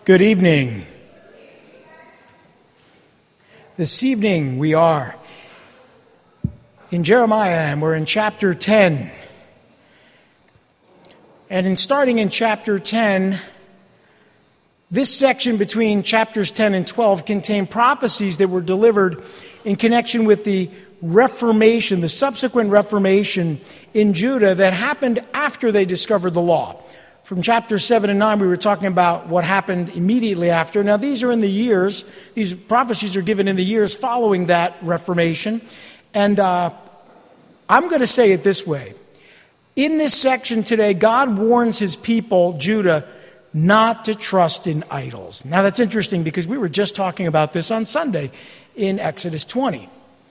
Good evening. This evening we are in Jeremiah and we're in chapter 10. And in starting in chapter 10, this section between chapters 10 and 12 contained prophecies that were delivered in connection with the Reformation, the subsequent Reformation in Judah that happened after they discovered the law. From chapter 7 and 9, we were talking about what happened immediately after. Now, these prophecies are given in the years following that Reformation. And I'm going to say it this way. In this section today, God warns his people, Judah, not to trust in idols. Now, that's interesting because we were just talking about this on Sunday in Exodus 20.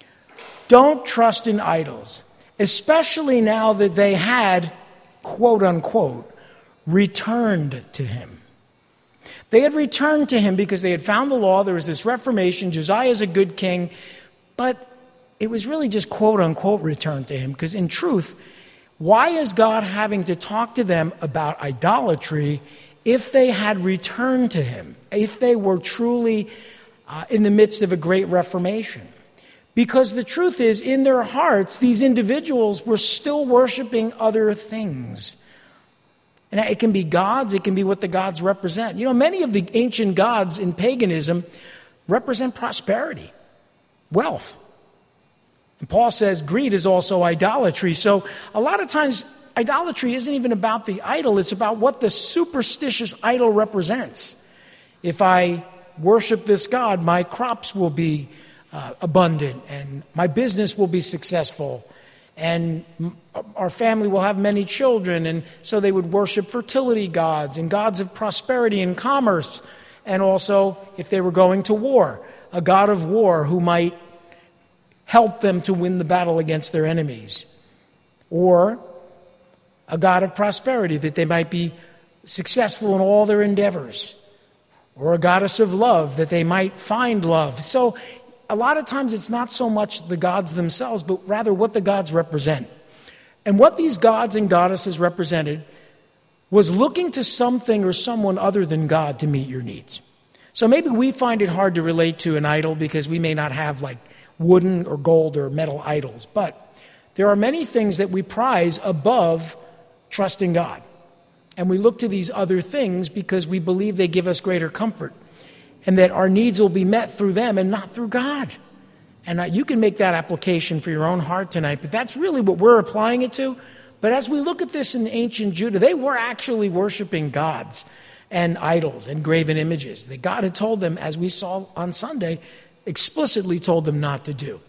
Don't trust in idols, especially now that they had, quote unquote, returned to him. They had returned to him because they had found the law. There was this Reformation. Josiah is a good king. But it was really just quote unquote return to him because in truth, why is God having to talk to them about idolatry if they had returned to him, if they were truly in the midst of a great Reformation? Because the truth is, in their hearts, these individuals were still worshiping other things. And it can be gods, it can be what the gods represent. You know, many of the ancient gods in paganism represent prosperity, wealth. And Paul says greed is also idolatry. So a lot of times, idolatry isn't even about the idol, it's about what the superstitious idol represents. If I worship this god, my crops will be abundant, and my business will be successful, and our family will have many children. And so they would worship fertility gods and gods of prosperity and commerce. And also, if they were going to war, a god of war who might help them to win the battle against their enemies. Or a god of prosperity, that they might be successful in all their endeavors. Or a goddess of love, that they might find love. So a lot of times it's not so much the gods themselves, but rather what the gods represent. And what these gods and goddesses represented was looking to something or someone other than God to meet your needs. So maybe we find it hard to relate to an idol because we may not have like wooden or gold or metal idols. But there are many things that we prize above trusting God. And we look to these other things because we believe they give us greater comfort, and that our needs will be met through them and not through God. And you can make that application for your own heart tonight, but that's really what we're applying it to. But as we look at this in ancient Judah, they were actually worshiping gods and idols and graven images that God had told them, as we saw on Sunday, explicitly told them not to do.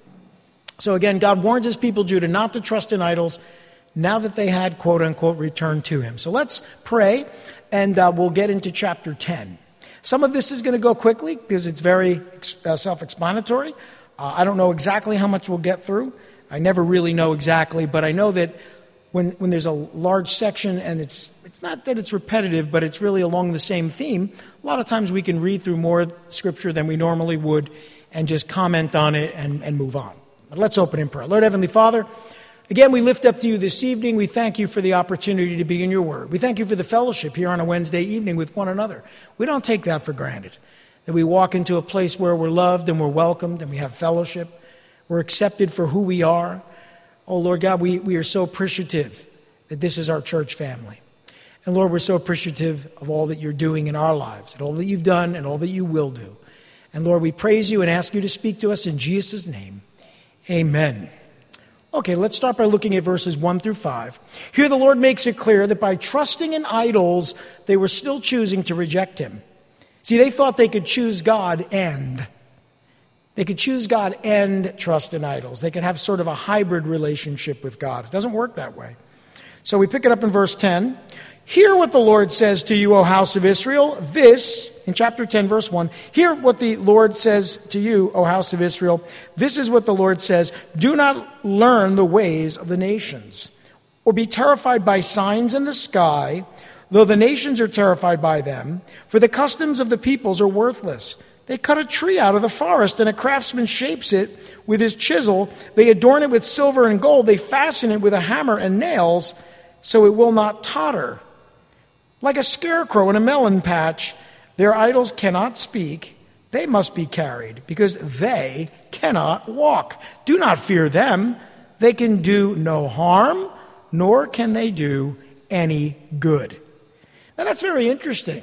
So again, God warns his people, Judah, not to trust in idols now that they had, quote unquote, returned to him. So let's pray, and we'll get into chapter 10. Some of this is going to go quickly because it's very self-explanatory. I don't know exactly how much we'll get through. I never really know exactly, but I know that when there's a large section and it's not that it's repetitive, but it's really along the same theme, a lot of times we can read through more scripture than we normally would and just comment on it and move on. But let's open in prayer. Lord Heavenly Father, again, we lift up to you this evening. We thank you for the opportunity to be in your word. We thank you for the fellowship here on a Wednesday evening with one another. We don't take that for granted, that we walk into a place where we're loved and we're welcomed and we have fellowship. We're accepted for who we are. Oh, Lord God, we are so appreciative that this is our church family. And Lord, we're so appreciative of all that you're doing in our lives and all that you've done and all that you will do. And Lord, we praise you and ask you to speak to us in Jesus' name. Amen. Okay, let's start by looking at verses 1 through 5. Here the Lord makes it clear that by trusting in idols, they were still choosing to reject him. See, they thought they could choose God and trust in idols. They could have sort of a hybrid relationship with God. It doesn't work that way. So we pick it up in verse 10. Hear what the Lord says to you, O house of Israel. This, in chapter 10, verse 1, hear what the Lord says to you, O house of Israel. This is what the Lord says. Do not learn the ways of the nations, or be terrified by signs in the sky, though the nations are terrified by them. For the customs of the peoples are worthless. They cut a tree out of the forest, and a craftsman shapes it with his chisel. They adorn it with silver and gold. They fasten it with a hammer and nails, so it will not totter. Like a scarecrow in a melon patch, Their idols cannot speak. They must be carried because they cannot walk. Do not fear them. They can do no harm, nor can they do any good. Now that's very interesting.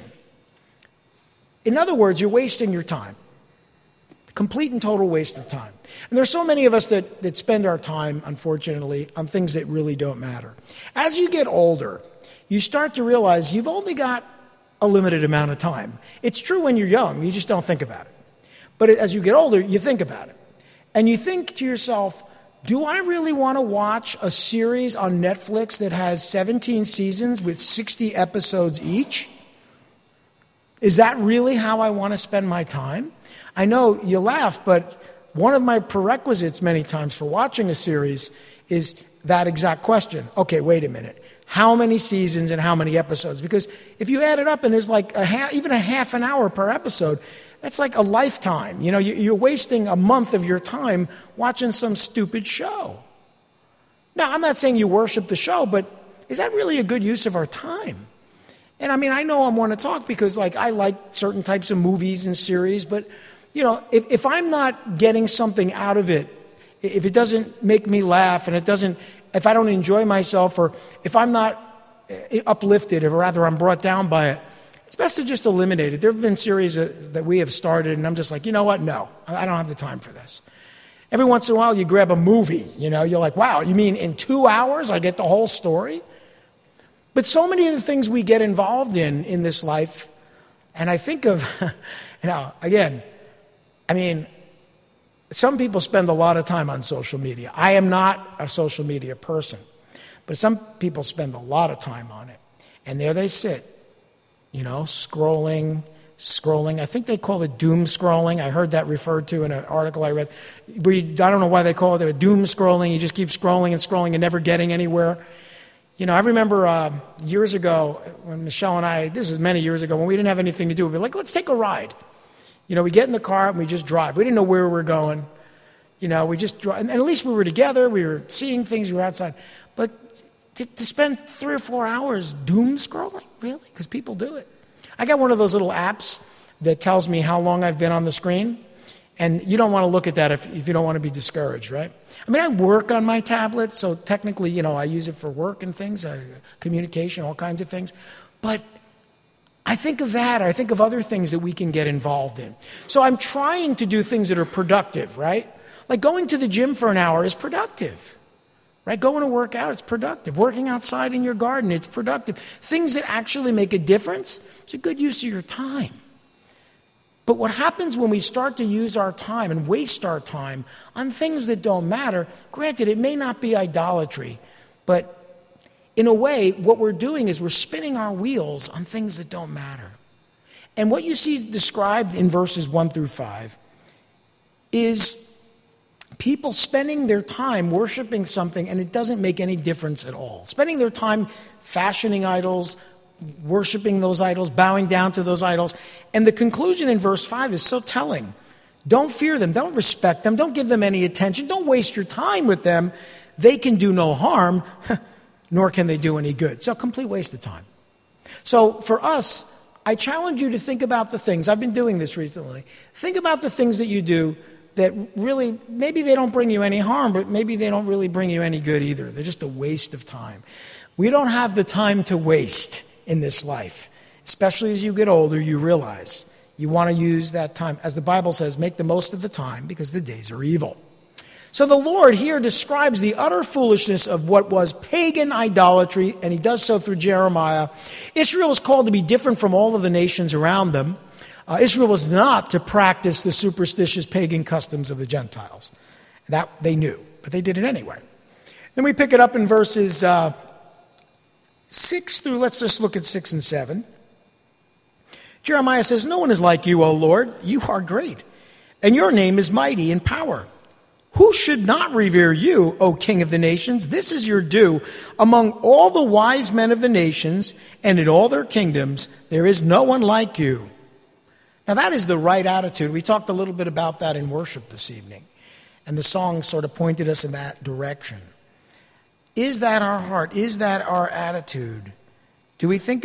In other words, you're wasting your time. Complete and total waste of time. And there's so many of us that spend our time, unfortunately, on things that really don't matter. As you get older, you start to realize you've only got a limited amount of time. It's true when you're young, you just don't think about it. But as you get older, you think about it. And you think to yourself, do I really want to watch a series on Netflix that has 17 seasons with 60 episodes each? Is that really how I want to spend my time? I know you laugh, but one of my prerequisites many times for watching a series is that exact question. Okay, wait a minute. How many seasons and how many episodes? Because if you add it up and there's like even a half an hour per episode, that's like a lifetime. You know, you're wasting a month of your time watching some stupid show. Now, I'm not saying you worship the show, but is that really a good use of our time? And I mean, I know I want to talk because like I like certain types of movies and series, but you know, if I'm not getting something out of it, if it doesn't make me laugh and if I don't enjoy myself, or if I'm not uplifted, or rather I'm brought down by it, it's best to just eliminate it. There have been series that we have started, and I'm just like, you know what? No, I don't have the time for this. Every once in a while, you grab a movie, you know, you're like, wow, you mean in 2 hours I get the whole story? But so many of the things we get involved in this life, and I think of, again, I mean, some people spend a lot of time on social media. I am not a social media person, but some people spend a lot of time on it. And there they sit, you know, scrolling. I think they call it doom scrolling. I heard that referred to in an article I read. I don't know why they call it doom scrolling. You just keep scrolling and scrolling and never getting anywhere. You know, I remember years ago when Michelle and I, this was many years ago, when we didn't have anything to do, we'd be like, let's take a ride. You know, we get in the car and we just drive. We didn't know where we were going. You know, we just drive. And at least we were together. We were seeing things. We were outside. But to spend 3 or 4 hours doom scrolling, really? Because people do it. I got one of those little apps that tells me how long I've been on the screen. And you don't want to look at that if you don't want to be discouraged, right? I mean, I work on my tablet, so technically, you know, I use it for work and things, communication, all kinds of things. But I think of that. I think of other things that we can get involved in. So I'm trying to do things that are productive, right? Like going to the gym for an hour is productive, right? Going to work out, it's productive. Working outside in your garden, it's productive. Things that actually make a difference, it's a good use of your time. But what happens when we start to use our time and waste our time on things that don't matter, granted, it may not be idolatry, but in a way, what we're doing is we're spinning our wheels on things that don't matter. And what you see described in verses 1 through 5 is people spending their time worshiping something and it doesn't make any difference at all. Spending their time fashioning idols, worshiping those idols, bowing down to those idols. And the conclusion in verse 5 is so telling. Don't fear them. Don't respect them. Don't give them any attention. Don't waste your time with them. They can do no harm, nor can they do any good. So complete waste of time. So for us, I challenge you to think about the things. I've been doing this recently. Think about the things that you do that really, maybe they don't bring you any harm, but maybe they don't really bring you any good either. They're just a waste of time. We don't have the time to waste in this life. Especially as you get older, you realize you want to use that time. As the Bible says, make the most of the time because the days are evil. So the Lord here describes the utter foolishness of what was pagan idolatry, and he does so through Jeremiah. Israel was called to be different from all of the nations around them. Israel was not to practice the superstitious pagan customs of the Gentiles. That they knew, but they did it anyway. Then we pick it up in verses 6 through, let's just look at 6 and 7. Jeremiah says, "No one is like you, O Lord. You are great, and your name is mighty in power. Who should not revere you, O King of the nations? This is your due. Among all the wise men of the nations and in all their kingdoms, there is no one like you." Now that is the right attitude. We talked a little bit about that in worship this evening, and the song sort of pointed us in that direction. Is that our heart? Is that our attitude? Do we think of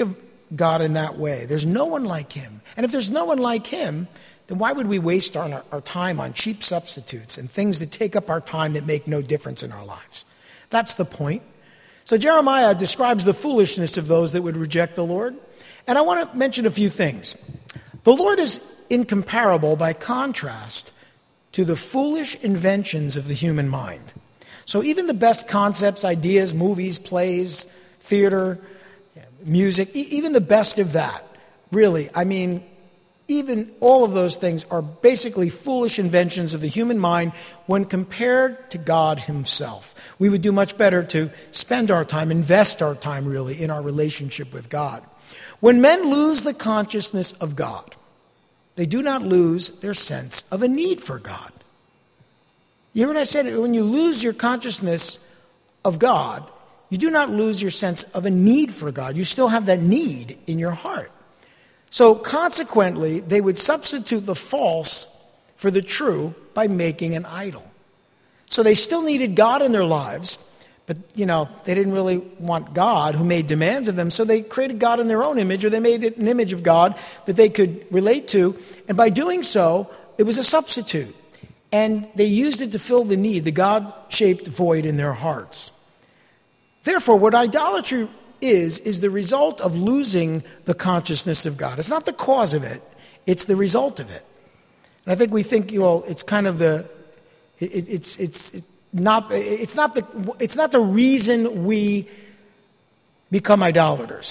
God in that way. There's no one like him. And if there's no one like him, then why would we waste our time on cheap substitutes and things that take up our time that make no difference in our lives? That's the point. So Jeremiah describes the foolishness of those that would reject the Lord. And I want to mention a few things. The Lord is incomparable by contrast to the foolish inventions of the human mind. So even the best concepts, ideas, movies, plays, theater, music, even the best of that, really, even all of those things are basically foolish inventions of the human mind when compared to God himself. We would do much better to spend our time, invest our time really in our relationship with God. When men lose the consciousness of God, they do not lose their sense of a need for God. You hear what I said? When you lose your consciousness of God, you do not lose your sense of a need for God. You still have that need in your heart. So consequently, they would substitute the false for the true by making an idol. So they still needed God in their lives, but, they didn't really want God who made demands of them, so they created God in their own image, or they made an image of God that they could relate to, and by doing so, it was a substitute. And they used it to fill the need, the God-shaped void in their hearts. Therefore, what idolatry is the result of losing the consciousness of God. It's not the cause of it, it's the result of it. And I think we think, it's kind of it's not the reason we become idolaters.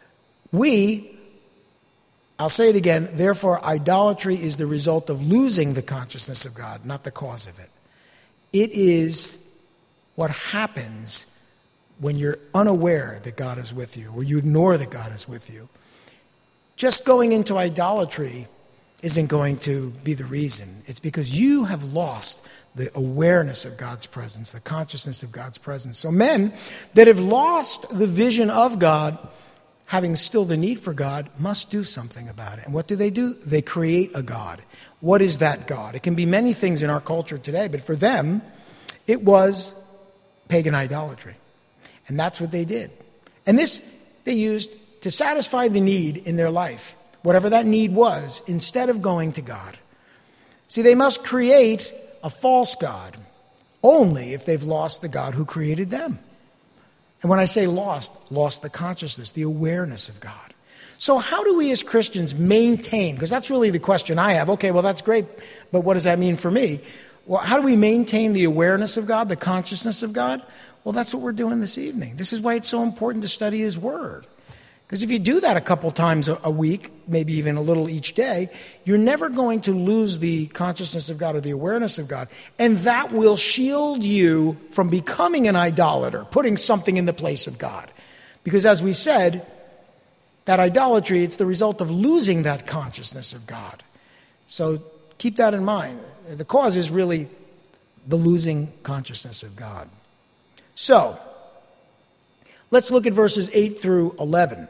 I'll say it again, therefore idolatry is the result of losing the consciousness of God, not the cause of it. It is what happens when you're unaware that God is with you, or you ignore that God is with you. Just going into idolatry isn't going to be the reason. It's because you have lost the awareness of God's presence, the consciousness of God's presence. So men that have lost the vision of God, having still the need for God, must do something about it. And what do? They create a God. What is that God? It can be many things in our culture today, but for them, it was pagan idolatry. And that's what they did. And this they used to satisfy the need in their life, whatever that need was, instead of going to God. See, they must create a false God only if they've lost the God who created them. And when I say lost the consciousness, the awareness of God. So how do we as Christians maintain, because that's really the question I have. Okay, well, that's great, but what does that mean for me? Well, how do we maintain the awareness of God, the consciousness of God? Well, that's what we're doing this evening. This is why it's so important to study His Word. Because if you do that a couple times a week, maybe even a little each day, you're never going to lose the consciousness of God or the awareness of God. And that will shield you from becoming an idolater, putting something in the place of God. Because as we said, that idolatry, it's the result of losing that consciousness of God. So keep that in mind. The cause is really the losing consciousness of God. So, let's look at verses 8 through 11.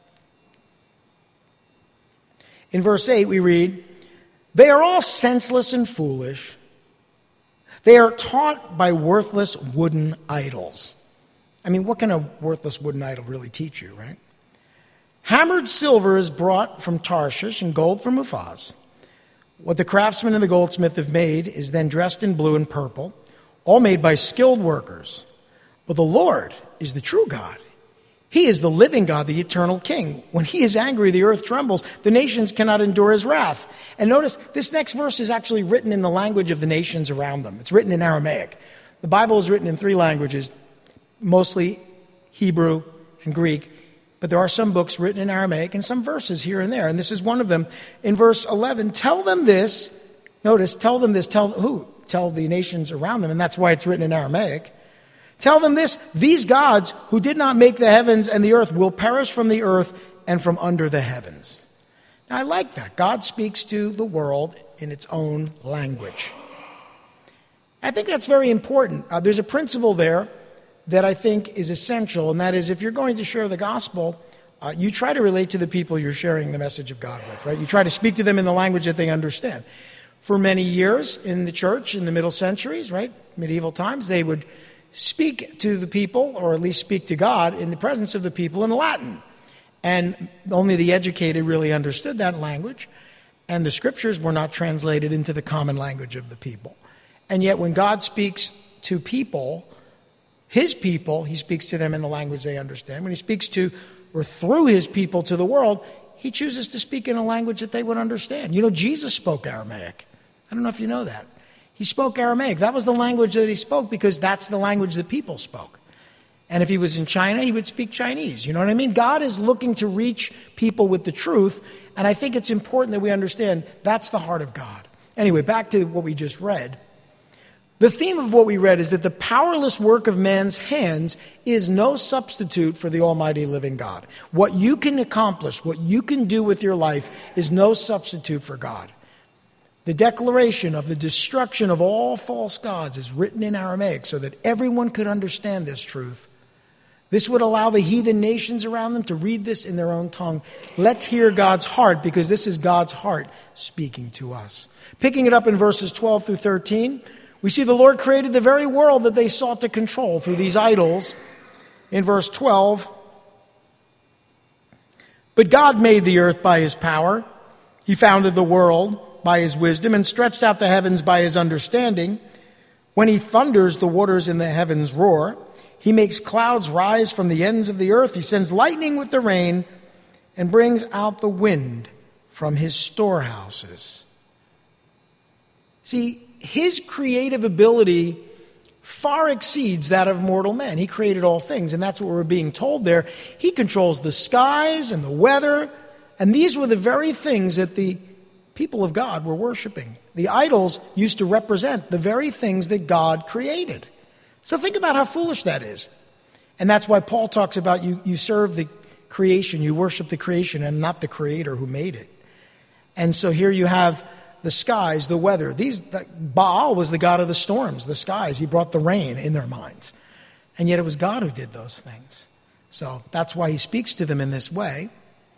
In verse 8 we read, "They are all senseless and foolish. They are taught by worthless wooden idols." I mean, what can a worthless wooden idol really teach you, right? "Hammered silver is brought from Tarshish and gold from Uphaz. What the craftsman and the goldsmith have made is then dressed in blue and purple, all made by skilled workers. But the Lord is the true God. He is the living God, the eternal King. When He is angry, the earth trembles. The nations cannot endure His wrath." And notice, this next verse is actually written in the language of the nations around them. It's written in Aramaic. The Bible is written in 3 languages, mostly Hebrew and Greek. But there are some books written in Aramaic and some verses here and there. And this is one of them. In verse 11, tell them this. Notice, tell them this. Tell who? Tell the nations around them. And that's why it's written in Aramaic. Tell them this: these gods who did not make the heavens and the earth will perish from the earth and from under the heavens. Now, I like that. God speaks to the world in its own language. I think that's very important. There's a principle there that I think is essential, and that is, if you're going to share the gospel, you try to relate to the people you're sharing the message of God with, right? You try to speak to them in the language that they understand. For many years in the church, in the middle centuries, right, medieval times, they would speak to the people, or at least speak to God, in the presence of the people in Latin. And only the educated really understood that language. And the scriptures were not translated into the common language of the people. And yet when God speaks to people, his people, he speaks to them in the language they understand. When he speaks to or through his people to the world, he chooses to speak in a language that they would understand. You know, Jesus spoke Aramaic. I don't know if you know that. He spoke Aramaic. That was the language that he spoke because that's the language that people spoke. And if he was in China, he would speak Chinese. You know what I mean? God is looking to reach people with the truth, and I think it's important that we understand that's the heart of God. Anyway, back to what we just read. The theme of what we read is that the powerless work of man's hands is no substitute for the almighty living God. What you can accomplish, what you can do with your life is no substitute for God. The declaration of the destruction of all false gods is written in Aramaic so that everyone could understand this truth. This would allow the heathen nations around them to read this in their own tongue. Let's hear God's heart, because this is God's heart speaking to us. Picking it up in verses 12 through 13, we see the Lord created the very world that they sought to control through these idols. In verse 12, but God made the earth by his power. He founded the world by his wisdom and stretched out the heavens by his understanding. When he thunders, the waters in the heavens roar. He makes clouds rise from the ends of the earth. He sends lightning with the rain and brings out the wind from his storehouses. See, his creative ability far exceeds that of mortal men. He created all things, and that's what we're being told there. He controls the skies and the weather, and these were the very things that the people of God were worshiping. The idols used to represent the very things that God created. So think about how foolish that is. And that's why Paul talks about you serve the creation, you worship the creation and not the creator who made it. And so here you have the skies, the weather. Baal was the god of the storms, the skies. He brought the rain in their minds. And yet it was God who did those things. So that's why he speaks to them in this way.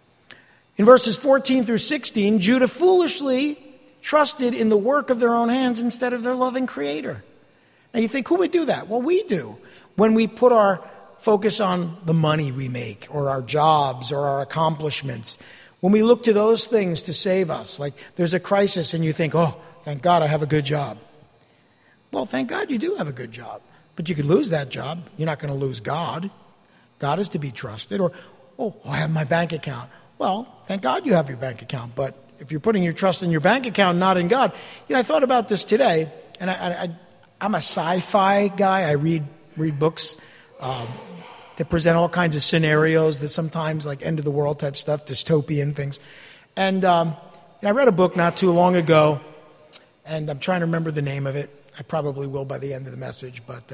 In verses 14 through 16, Judah foolishly trusted in the work of their own hands instead of their loving creator. Now you think, who would do that? Well, we do. When we put our focus on the money we make or our jobs or our accomplishments, when we look to those things to save us, like there's a crisis and you think, oh, thank God I have a good job. Well, thank God you do have a good job. But you could lose that job. You're not going to lose God. God is to be trusted. Or, oh, I have my bank account. Well, thank God you have your bank account. But if you're putting your trust in your bank account, not in God. You know, I thought about this today, and I'm a sci-fi guy. I read books that present all kinds of scenarios that sometimes like end of the world type stuff, dystopian things. And I read a book not too long ago, and I'm trying to remember the name of it. I probably will by the end of the message, but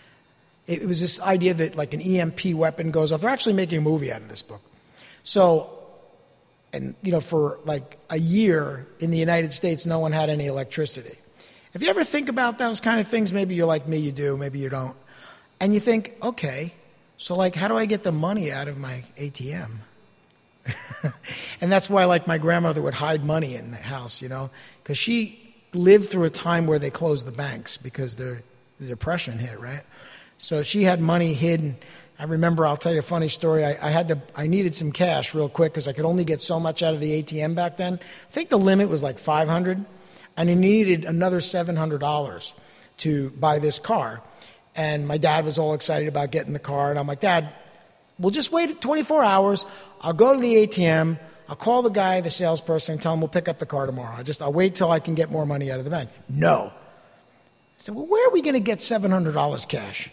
it was this idea that like an EMP weapon goes off. They're actually making a movie out of this book. So, and you know, for like a year in the United States, no one had any electricity. If you ever think about those kind of things, maybe you're like me, you do, maybe you don't. And you think, okay, so like how do I get the money out of my ATM? And that's why like my grandmother would hide money in the house, you know, because she lived through a time where they closed the banks because the Depression hit, right? So she had money hidden. I remember, I'll tell you a funny story. I needed some cash real quick because I could only get so much out of the ATM back then. I think the limit was like $500. And he needed another $700 to buy this car. And my dad was all excited about getting the car. And I'm like, Dad, we'll just wait 24 hours. I'll go to the ATM. I'll call the guy, the salesperson, and tell him we'll pick up the car tomorrow. I'll wait till I can get more money out of the bank. No. I said, well, where are we going to get $700 cash?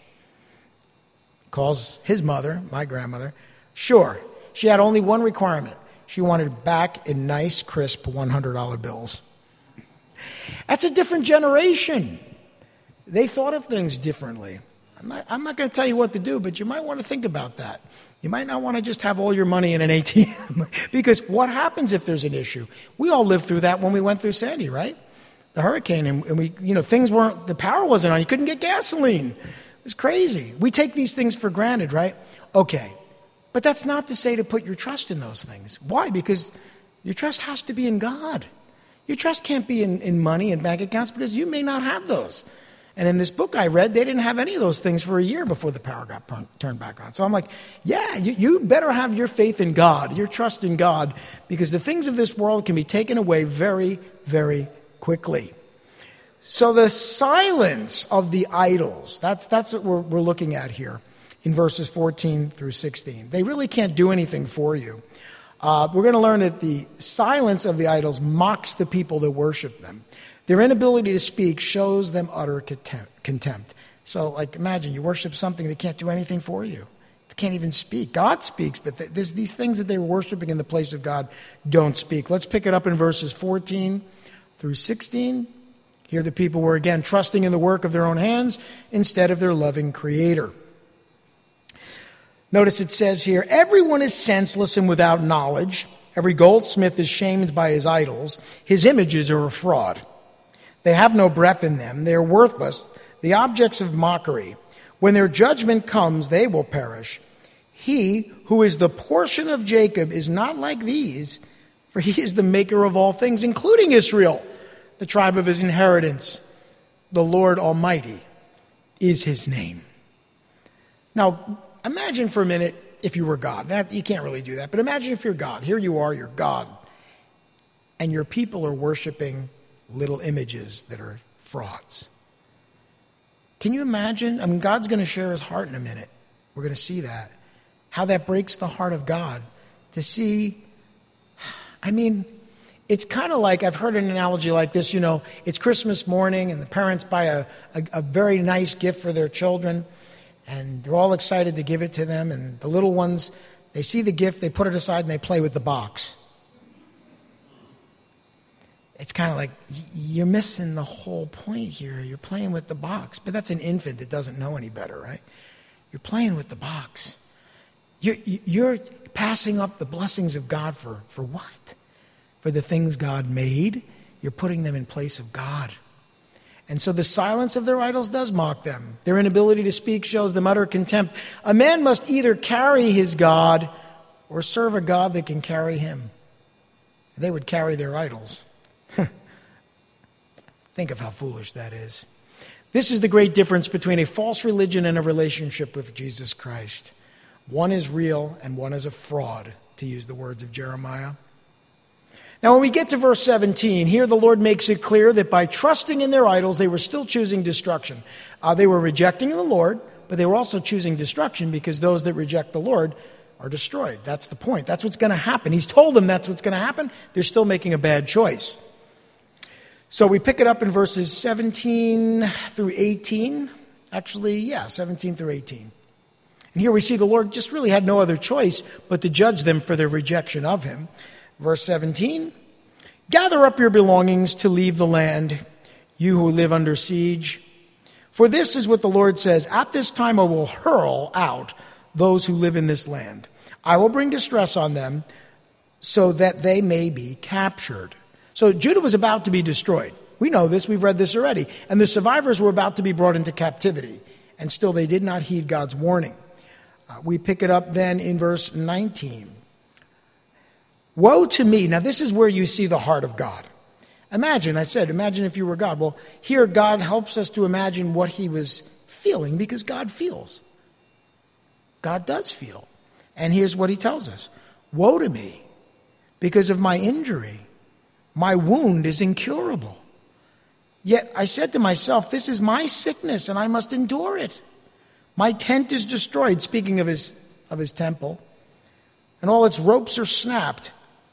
Calls his mother, my grandmother. Sure. She had only one requirement. She wanted it back in nice, crisp $100 bills. That's a different generation. They thought of things differently. I'm not going to tell you what to do, but you might want to think about that. You might not want to just have all your money in an ATM because what happens if there's an issue? We all lived through that when we went through Sandy, right? The hurricane, and we, you know, the power wasn't on. You couldn't get gasoline. It was crazy. We take these things for granted, right? Okay. But that's not to say to put your trust in those things. Why? Because your trust has to be in God. Your trust can't be in money and bank accounts because you may not have those. And in this book I read, they didn't have any of those things for a year before the power got turned back on. So I'm like, yeah, you better have your faith in God, your trust in God, because the things of this world can be taken away very, very quickly. So the silence of the idols, that's what we're looking at here in verses 14 through 16. They really can't do anything for you. We're going to learn that the silence of the idols mocks the people that worship them. Their inability to speak shows them utter contempt. So, like, imagine you worship something that can't do anything for you. It can't even speak. God speaks, but there's these things that they were worshiping in the place of God don't speak. Let's pick it up in verses 14 through 16. Here the people were again trusting in the work of their own hands instead of their loving Creator. Notice it says here, everyone is senseless and without knowledge. Every goldsmith is shamed by his idols. His images are a fraud. They have no breath in them. They are worthless, the objects of mockery. When their judgment comes, they will perish. He who is the portion of Jacob is not like these, for he is the maker of all things, including Israel, the tribe of his inheritance. The Lord Almighty is his name. Now, imagine for a minute if you were God. Now, you can't really do that, but imagine if you're God. Here you are, you're God, and your people are worshiping little images that are frauds. Can you imagine? I mean, God's going to share his heart in a minute. We're going to see that. How that breaks the heart of God to see. I mean, it's kind of like, I've heard an analogy like this, it's Christmas morning and the parents buy a very nice gift for their children and they're all excited to give it to them, and the little ones, they see the gift, they put it aside and they play with the box. It's kind of like, you're missing the whole point here. You're playing with the box. But that's an infant that doesn't know any better, right? You're playing with the box. You're passing up the blessings of God for what? For the things God made. You're putting them in place of God. And so the silence of their idols does mock them. Their inability to speak shows them utter contempt. A man must either carry his God or serve a God that can carry him. They would carry their idols. Think of how foolish that is. This is the great difference between a false religion and a relationship with Jesus Christ. One is real and one is a fraud, to use the words of Jeremiah. Now, when we get to verse 17, here the Lord makes it clear that by trusting in their idols, they were still choosing destruction. They were rejecting the Lord, but they were also choosing destruction because those that reject the Lord are destroyed. That's the point. That's what's going to happen. He's told them that's what's going to happen. They're still making a bad choice. So we pick it up in verses 17 through 18. 17 through 18. And here we see the Lord just really had no other choice but to judge them for their rejection of him. Verse 17, gather up your belongings to leave the land, you who live under siege. For this is what the Lord says, at this time I will hurl out those who live in this land. I will bring distress on them so that they may be captured. So Judah was about to be destroyed. We know this. We've read this already. And the survivors were about to be brought into captivity. And still they did not heed God's warning. We pick it up then in verse 19. Woe to me. Now this is where you see the heart of God. Imagine if you were God. Well, here God helps us to imagine what he was feeling because God feels. God does feel. And here's what he tells us. Woe to me because of my injury. My wound is incurable. Yet I said to myself, this is my sickness and I must endure it. My tent is destroyed, speaking of his temple, and all its ropes are snapped.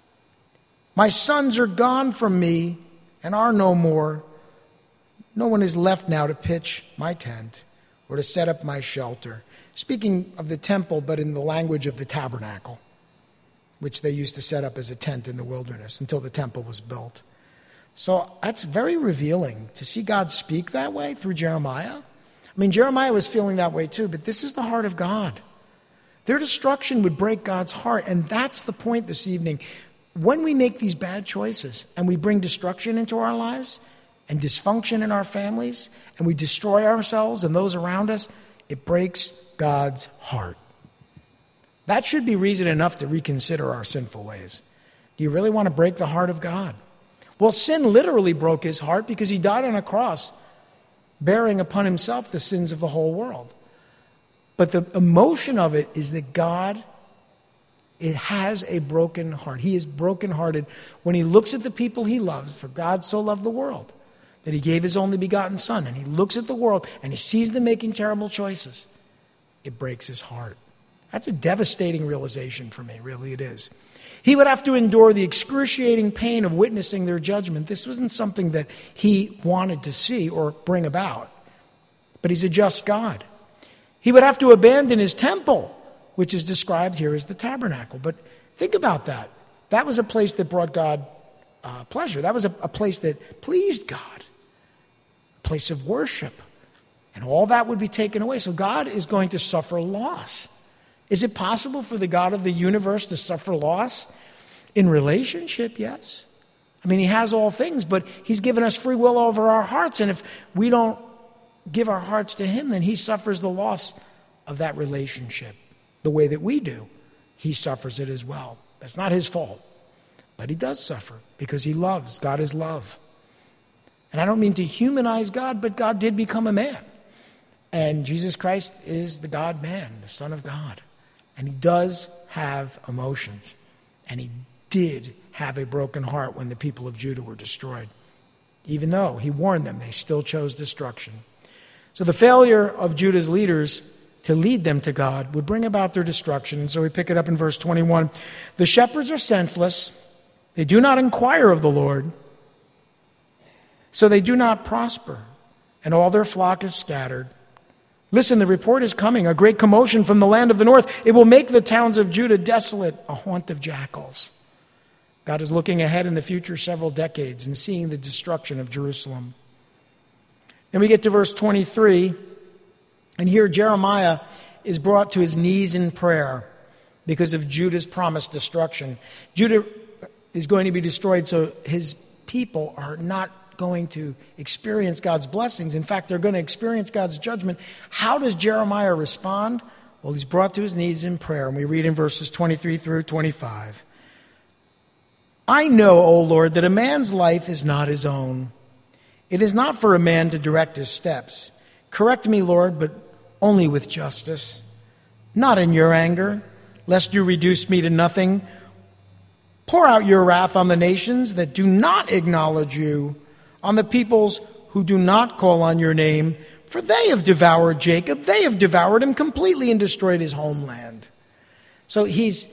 My sons are gone from me and are no more. No one is left now to pitch my tent or to set up my shelter. Speaking of the temple, but in the language of the tabernacle, which they used to set up as a tent in the wilderness until the temple was built. So that's very revealing to see God speak that way through Jeremiah. I mean, Jeremiah was feeling that way too, but this is the heart of God. Their destruction would break God's heart, and that's the point this evening. When we make these bad choices and we bring destruction into our lives and dysfunction in our families and we destroy ourselves and those around us, it breaks God's heart. That should be reason enough to reconsider our sinful ways. Do you really want to break the heart of God? Well, sin literally broke his heart because he died on a cross bearing upon himself the sins of the whole world. But the emotion of it is that God, it has a broken heart. He is brokenhearted when he looks at the people he loves. For God so loved the world that he gave his only begotten Son. And he looks at the world and he sees them making terrible choices. It breaks his heart. That's a devastating realization for me, really it is. He would have to endure the excruciating pain of witnessing their judgment. This wasn't something that he wanted to see or bring about. But he's a just God. He would have to abandon his temple, which is described here as the tabernacle. But think about that. That was a place that brought God pleasure. That was a place that pleased God, a place of worship. And all that would be taken away. So God is going to suffer loss. Is it possible for the God of the universe to suffer loss? In relationship, yes. I mean, he has all things, but he's given us free will over our hearts. And if we don't give our hearts to him, then he suffers the loss of that relationship. The way that we do, he suffers it as well. That's not his fault. But he does suffer because he loves. God is love. And I don't mean to humanize God, but God did become a man. And Jesus Christ is the God-man, the Son of God. And he does have emotions. And he did have a broken heart when the people of Judah were destroyed. Even though he warned them, they still chose destruction. So the failure of Judah's leaders to lead them to God would bring about their destruction. And so we pick it up in verse 21. The shepherds are senseless. They do not inquire of the Lord. So they do not prosper. And all their flock is scattered. Listen, the report is coming, a great commotion from the land of the north. It will make the towns of Judah desolate, a haunt of jackals. God is looking ahead in the future several decades and seeing the destruction of Jerusalem. Then we get to verse 23, and here Jeremiah is brought to his knees in prayer because of Judah's promised destruction. Judah is going to be destroyed, so his people are not going to experience God's blessings. In fact, they're going to experience God's judgment. How does Jeremiah respond? Well, he's brought to his knees in prayer, and we read in verses 23 through 25. I know, O Lord, that a man's life is not his own. It is not for a man to direct his steps. Correct me, Lord, but only with justice, not in your anger, lest you reduce me to nothing. Pour out your wrath on the nations that do not acknowledge you, on the peoples who do not call on your name, for they have devoured Jacob. They have devoured him completely and destroyed his homeland. So he's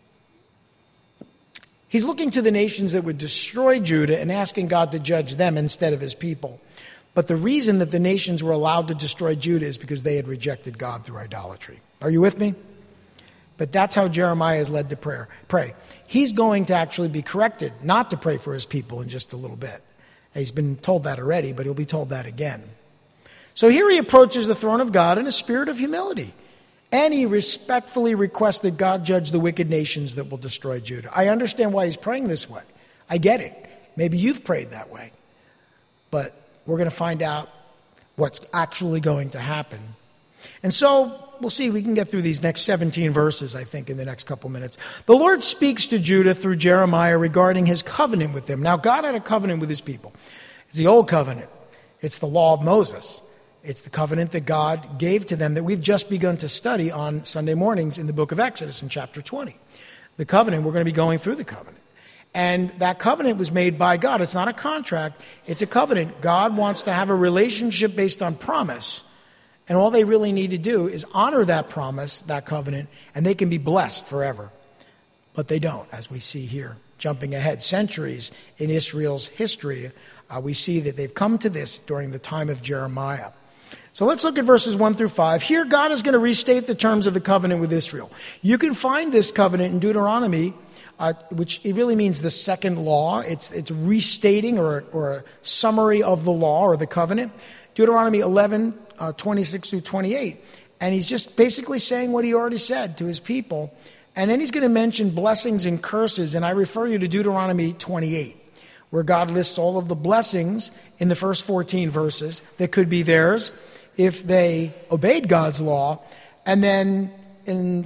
looking to the nations that would destroy Judah and asking God to judge them instead of his people. But the reason that the nations were allowed to destroy Judah is because they had rejected God through idolatry. Are you with me? But that's how Jeremiah is led to pray. He's going to actually be corrected not to pray for his people in just a little bit. He's been told that already, but he'll be told that again. So here he approaches the throne of God in a spirit of humility. And he respectfully requests that God judge the wicked nations that will destroy Judah. I understand why he's praying this way. I get it. Maybe you've prayed that way. But we're going to find out what's actually going to happen. And so we'll see. We can get through these next 17 verses, I think, in the next couple minutes. The Lord speaks to Judah through Jeremiah regarding his covenant with them. Now, God had a covenant with his people. It's the old covenant. It's the law of Moses. It's the covenant that God gave to them that we've just begun to study on Sunday mornings in the book of Exodus in chapter 20. The covenant, we're going to be going through the covenant. And that covenant was made by God. It's not a contract. It's a covenant. God wants to have a relationship based on promise. And all they really need to do is honor that promise, that covenant, and they can be blessed forever. But they don't, as we see here. Jumping ahead centuries in Israel's history, we see that they've come to this during the time of Jeremiah. So let's look at verses 1 through 5. Here, God is going to restate the terms of the covenant with Israel. You can find this covenant in Deuteronomy, which it really means the second law. It's restating or a summary of the law or the covenant. Deuteronomy 11, 26 through 28. And he's just basically saying what he already said to his people. And then he's going to mention blessings and curses. And I refer you to Deuteronomy 28, where God lists all of the blessings in the first 14 verses that could be theirs if they obeyed God's law. And then in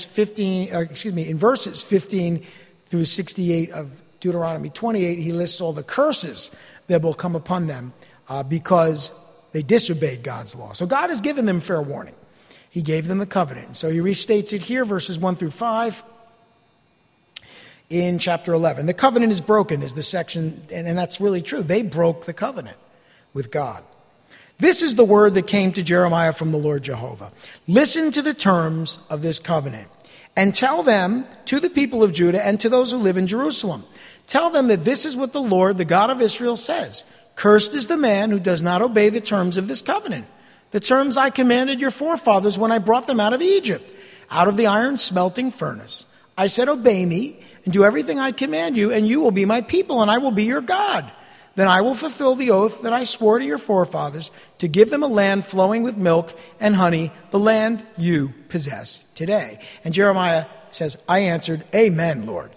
in verses 15 through 68 of Deuteronomy 28, he lists all the curses that will come upon them because they disobeyed God's law. So God has given them fair warning. He gave them the covenant. So he restates it here, verses 1 through 5 in chapter 11. The covenant is broken is the section, and that's really true. They broke the covenant with God. This is the word that came to Jeremiah from the Lord Jehovah. Listen to the terms of this covenant and tell them to the people of Judah and to those who live in Jerusalem. Tell them that this is what the Lord, the God of Israel, says. Cursed is the man who does not obey the terms of this covenant, the terms I commanded your forefathers when I brought them out of Egypt, out of the iron smelting furnace. I said, obey me and do everything I command you, and you will be my people, and I will be your God. Then I will fulfill the oath that I swore to your forefathers to give them a land flowing with milk and honey, the land you possess today. And Jeremiah says, I answered, Amen, Lord.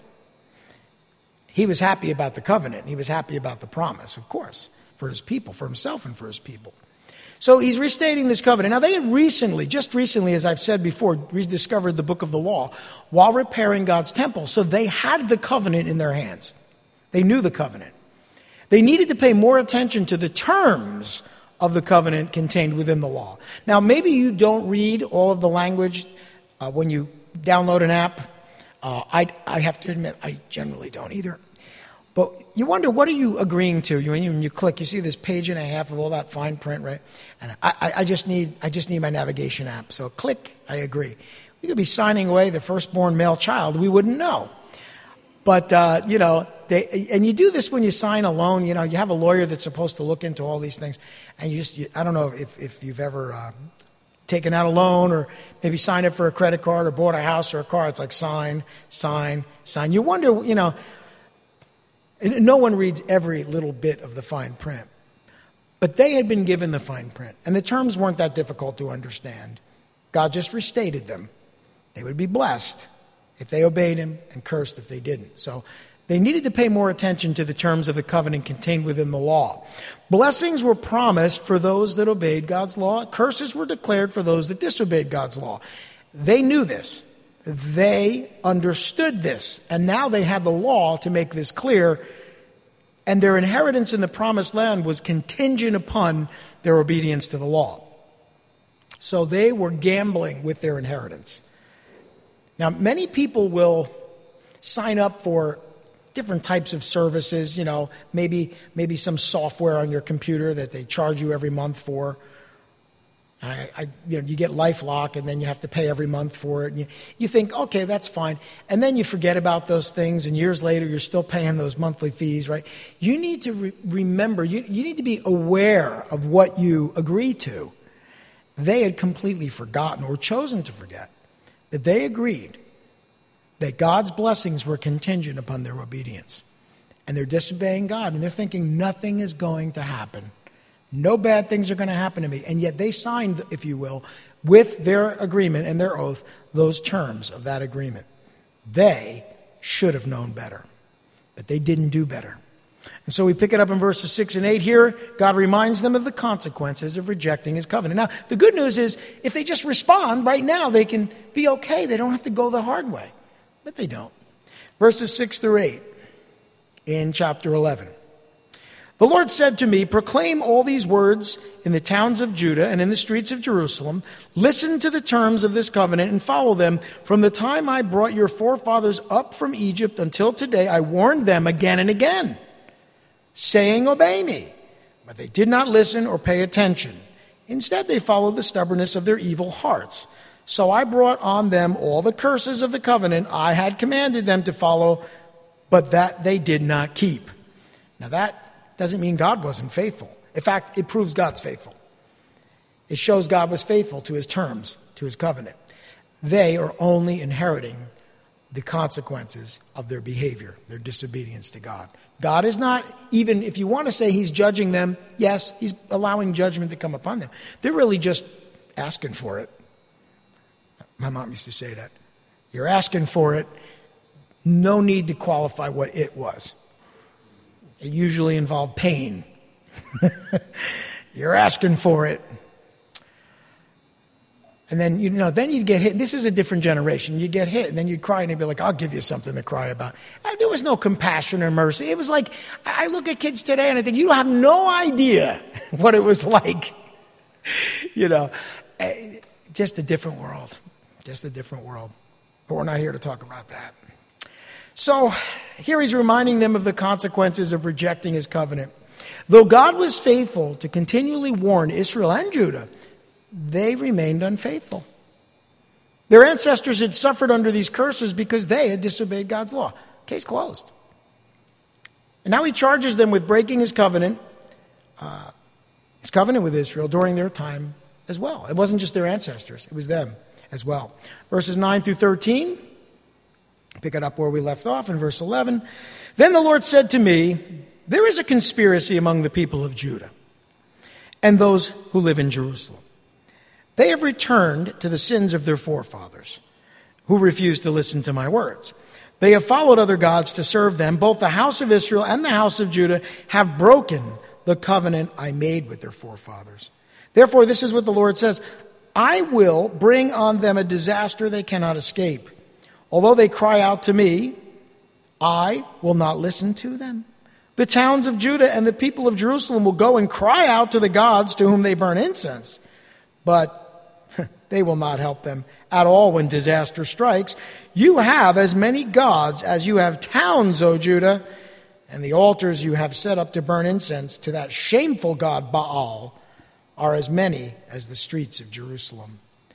He was happy about the covenant. He was happy about the promise, of course, for his people, for himself and for his people. So he's restating this covenant. Now they had recently, just recently, as I've said before, rediscovered the book of the law while repairing God's temple. So they had the covenant in their hands. They knew the covenant. They needed to pay more attention to the terms of the covenant contained within the law. Now, maybe you don't read all of the language when you download an app. I have to admit, I generally don't either. But you wonder, what are you agreeing to? When you click, you see this page and a half of all that fine print, right? And I just need my navigation app. So click, I agree. We could be signing away the firstborn male child. We wouldn't know. But, and you do this when you sign a loan. You have a lawyer that's supposed to look into all these things. And I don't know if you've ever taken out a loan or maybe signed up for a credit card or bought a house or a car. It's like sign, sign, sign. You wonder, and no one reads every little bit of the fine print. But they had been given the fine print. And the terms weren't that difficult to understand. God just restated them. They would be blessed if they obeyed him, and cursed if they didn't. So they needed to pay more attention to the terms of the covenant contained within the law. Blessings were promised for those that obeyed God's law. Curses were declared for those that disobeyed God's law. They knew this. They understood this. And now they had the law to make this clear. And their inheritance in the promised land was contingent upon their obedience to the law. So they were gambling with their inheritance. Now, many people will sign up for different types of services, maybe some software on your computer that they charge you every month for. You get LifeLock, and then you have to pay every month for it. And you think, okay, that's fine. And then you forget about those things, and years later, you're still paying those monthly fees, right? You need to remember, you need to be aware of what you agree to. They had completely forgotten or chosen to forget that they agreed that God's blessings were contingent upon their obedience. And they're disobeying God, and they're thinking nothing is going to happen. No bad things are going to happen to me. And yet they signed, if you will, with their agreement and their oath, those terms of that agreement. They should have known better, but they didn't do better. And so we pick it up in verses 6 and 8 here. God reminds them of the consequences of rejecting his covenant. Now, the good news is if they just respond right now, they can be okay. They don't have to go the hard way. But they don't. Verses 6 through 8 in chapter 11. The Lord said to me, proclaim all these words in the towns of Judah and in the streets of Jerusalem. Listen to the terms of this covenant and follow them. From the time I brought your forefathers up from Egypt until today, I warned them again and again, saying, obey me. But they did not listen or pay attention. Instead, they followed the stubbornness of their evil hearts. So I brought on them all the curses of the covenant I had commanded them to follow, but that they did not keep. Now that doesn't mean God wasn't faithful. In fact, it proves God's faithful. It shows God was faithful to his terms, to his covenant. They are only inheriting the consequences of their behavior, their disobedience to God. God is not, even if you want to say he's judging them, yes, he's allowing judgment to come upon them. They're really just asking for it. My mom used to say that. You're asking for it. No need to qualify what it was. It usually involved pain. You're asking for it. And then, then you'd get hit. This is a different generation. You'd get hit, and then you'd cry, and they'd be like, I'll give you something to cry about. And there was no compassion or mercy. It was like, I look at kids today, and I think, you have no idea what it was like. Just a different world. Just a different world. But we're not here to talk about that. So here he's reminding them of the consequences of rejecting his covenant. Though God was faithful to continually warn Israel and Judah, they remained unfaithful. Their ancestors had suffered under these curses because they had disobeyed God's law. Case closed. And now he charges them with breaking his covenant with Israel during their time as well. It wasn't just their ancestors, it was them as well. Verses 9 through 13, pick it up where we left off in verse 11. Then the Lord said to me, there is a conspiracy among the people of Judah and those who live in Jerusalem. They have returned to the sins of their forefathers, who refused to listen to my words. They have followed other gods to serve them. Both the house of Israel and the house of Judah have broken the covenant I made with their forefathers. Therefore, this is what the Lord says, I will bring on them a disaster they cannot escape. Although they cry out to me, I will not listen to them. The towns of Judah and the people of Jerusalem will go and cry out to the gods to whom they burn incense. But they will not help them at all when disaster strikes. You have as many gods as you have towns, O Judah, and the altars you have set up to burn incense to that shameful god Baal are as many as the streets of Jerusalem.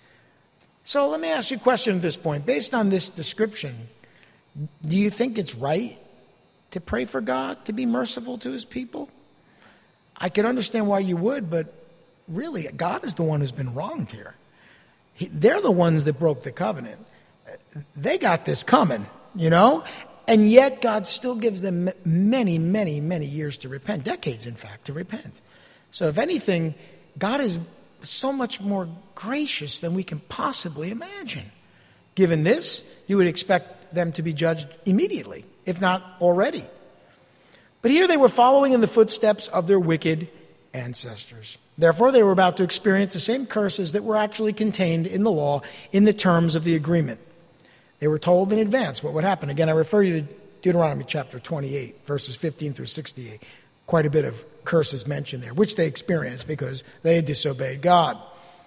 So let me ask you a question at this point. Based on this description, do you think it's right to pray for God to be merciful to his people? I can understand why you would, but really, God is the one who's been wronged here. They're the ones that broke the covenant. They got this coming, and yet God still gives them many, many, many years to repent, decades, in fact, to repent. So if anything, God is so much more gracious than we can possibly imagine. Given this, you would expect them to be judged immediately, if not already. But here they were following in the footsteps of their wicked ancestors. Therefore, they were about to experience the same curses that were actually contained in the law in the terms of the agreement. They were told in advance what would happen. Again, I refer you to Deuteronomy chapter 28, verses 15 through 68. Quite a bit of curses mentioned there, which they experienced because they had disobeyed God.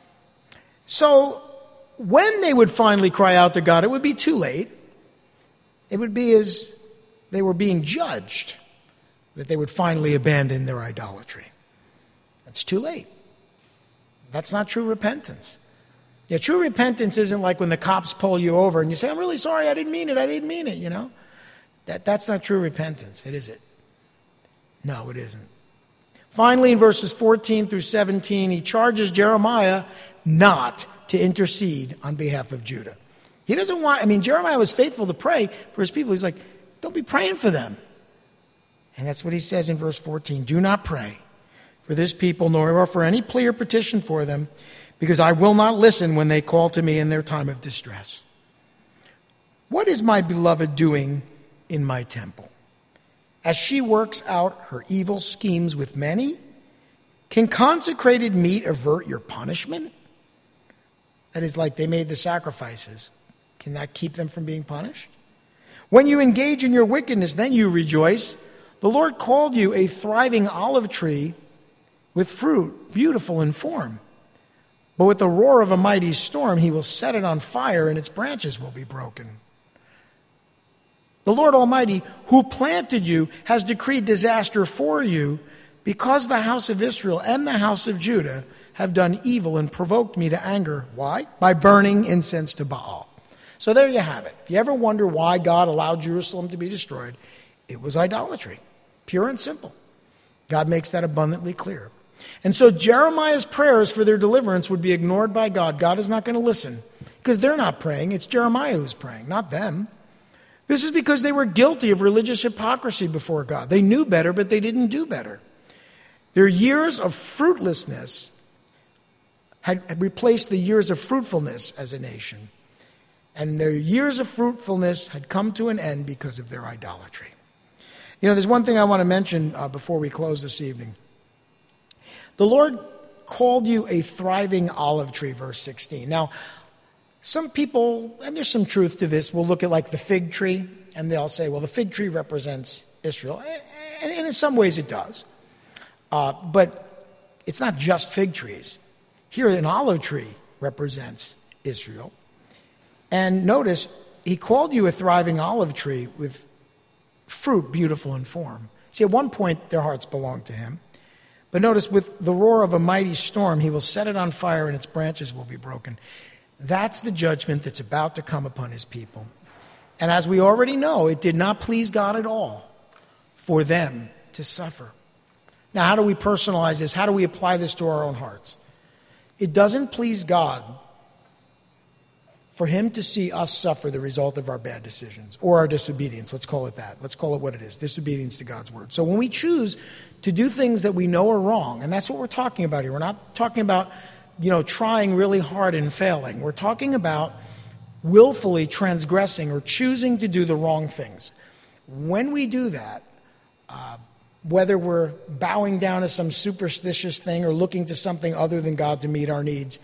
So, when they would finally cry out to God, it would be too late. It would be as they were being judged that they would finally abandon their idolatry. It's too late. That's not true repentance. Yeah, true repentance isn't like when the cops pull you over and you say, I'm really sorry, I didn't mean it, That's not true repentance, is it? No, it isn't. Finally, in verses 14 through 17, he charges Jeremiah not to intercede on behalf of Judah. He doesn't want, Jeremiah was faithful to pray for his people. He's like, don't be praying for them. And that's what he says in verse 14. Do not pray for this people, nor for any plea or petition for them, because I will not listen when they call to me in their time of distress. What is my beloved doing in my temple? As she works out her evil schemes with many, can consecrated meat avert your punishment? That is, like they made the sacrifices. Can that keep them from being punished? When you engage in your wickedness, then you rejoice. The Lord called you a thriving olive tree with fruit, beautiful in form. But with the roar of a mighty storm, he will set it on fire, and its branches will be broken. The Lord Almighty, who planted you, has decreed disaster for you, because the house of Israel and the house of Judah have done evil and provoked me to anger. Why? By burning incense to Baal. So there you have it. If you ever wonder why God allowed Jerusalem to be destroyed, it was idolatry. Pure and simple. God makes that abundantly clear. And so Jeremiah's prayers for their deliverance would be ignored by God. God is not going to listen because they're not praying. It's Jeremiah who's praying, not them. This is because they were guilty of religious hypocrisy before God. They knew better, but they didn't do better. Their years of fruitlessness had replaced the years of fruitfulness as a nation. And their years of fruitfulness had come to an end because of their idolatry. There's one thing I want to mention before we close this evening. The Lord called you a thriving olive tree, verse 16. Now, some people, and there's some truth to this, will look at like the fig tree, and they'll say, well, the fig tree represents Israel. And in some ways it does. But it's not just fig trees. Here, an olive tree represents Israel. And notice, he called you a thriving olive tree with fruit beautiful in form. See, at one point, their hearts belonged to him. But notice, with the roar of a mighty storm, he will set it on fire and its branches will be broken. That's the judgment that's about to come upon his people. And as we already know, it did not please God at all for them to suffer. Now, how do we personalize this? How do we apply this to our own hearts? It doesn't please God for him to see us suffer the result of our bad decisions or our disobedience. Let's call it that. Let's call it what it is, disobedience to God's word. So when we choose to do things that we know are wrong, and that's what we're talking about here. We're not talking about, trying really hard and failing. We're talking about willfully transgressing or choosing to do the wrong things. When we do that, whether we're bowing down to some superstitious thing or looking to something other than God to meet our needs,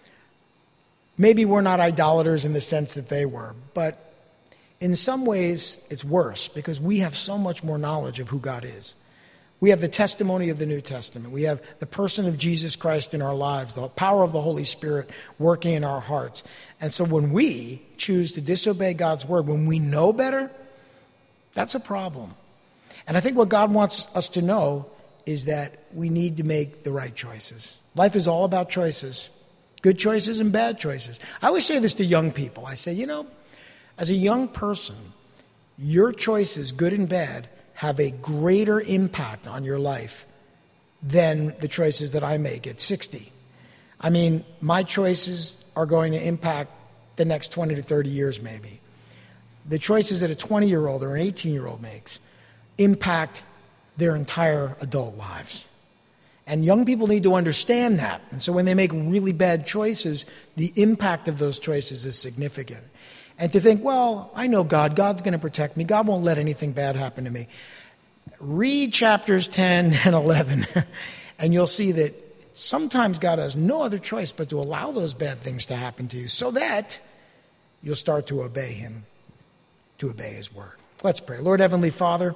maybe we're not idolaters in the sense that they were, but in some ways it's worse because we have so much more knowledge of who God is. We have the testimony of the New Testament. We have the person of Jesus Christ in our lives, the power of the Holy Spirit working in our hearts. And so when we choose to disobey God's word, when we know better, that's a problem. And I think what God wants us to know is that we need to make the right choices. Life is all about choices, good choices and bad choices. I always say this to young people. I say, as a young person, your choices, good and bad, have a greater impact on your life than the choices that I make at 60. I mean, my choices are going to impact the next 20 to 30 years maybe. The choices that a 20-year-old or an 18-year-old makes impact their entire adult lives. And young people need to understand that. And so when they make really bad choices, the impact of those choices is significant. And to think, well, I know God. God's going to protect me. God won't let anything bad happen to me. Read chapters 10 and 11, and you'll see that sometimes God has no other choice but to allow those bad things to happen to you so that you'll start to obey him, to obey his word. Let's pray. Lord Heavenly Father,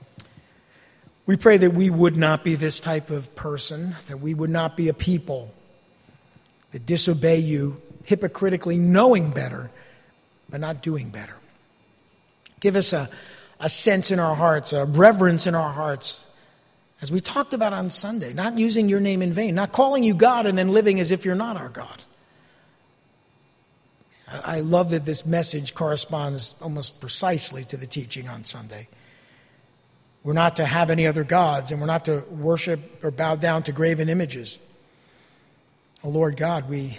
we pray that we would not be this type of person, that we would not be a people that disobey you hypocritically, knowing better, but not doing better. Give us a sense in our hearts, a reverence in our hearts, as we talked about on Sunday, not using your name in vain, not calling you God and then living as if you're not our God. I love that this message corresponds almost precisely to the teaching on Sunday. We're not to have any other gods, and we're not to worship or bow down to graven images. Oh, Lord God, we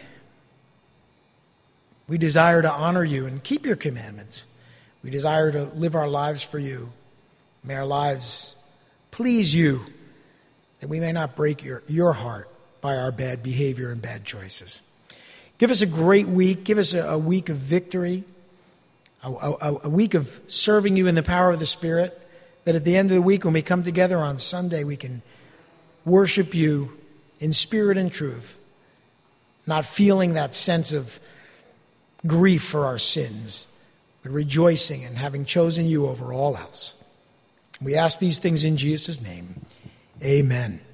desire to honor you and keep your commandments. We desire to live our lives for you. May our lives please you, that we may not break your heart by our bad behavior and bad choices. Give us a great week. Give us a week of victory, a week of serving you in the power of the Spirit, that at the end of the week when we come together on Sunday, we can worship you in spirit and truth, not feeling that sense of grief for our sins, but rejoicing in having chosen you over all else. We ask these things in Jesus' name. Amen.